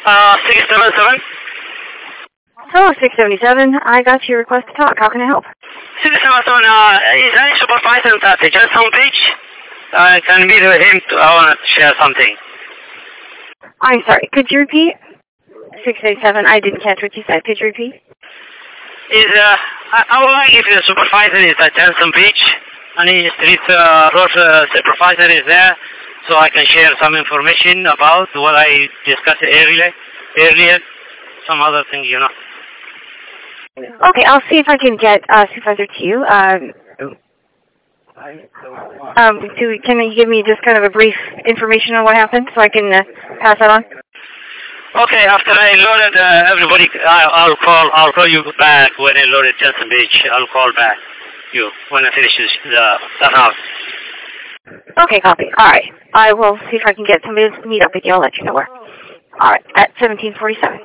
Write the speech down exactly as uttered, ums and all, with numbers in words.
Uh, six seven seven. Hello, six seventy-seven. I got your request to talk. How can I help? six seven seven, uh, is any supervisor at the Johnson Beach? I can meet with him. To, I want to share something. I'm sorry. Could you repeat? six eighty-seven. I didn't catch what you said. Could you repeat? Is, uh, I, I would like if the supervisor is at Johnson Beach, and the street uh, road uh, supervisor is there, so I can share some information about what I discussed earlier, earlier, some other things, you know. Okay, I'll see if I can get uh, supervisor to you. Um, um, to, can you give me just kind of a brief information on what happened so I can uh, pass that on? Okay, after I loaded uh, everybody, I, I'll call. I'll call you back when I loaded Johnson Beach. I'll call back you when I finish this, uh, that house. Okay, copy. All right, I will see if I can get somebody to meet up with you. I'll let you know where. All right, at seventeen forty-seven.